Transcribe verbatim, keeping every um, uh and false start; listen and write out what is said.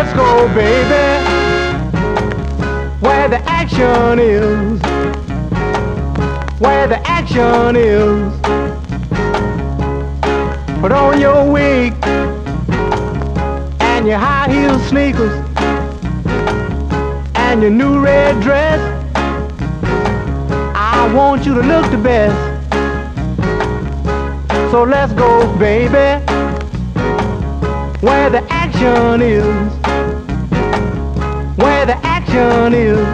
let's go, baby, where the action is, where the action is. Put on your wig and your high heel sneakers and your new red dress. I want you to look the best. So let's go, baby, where the action is, where the action is.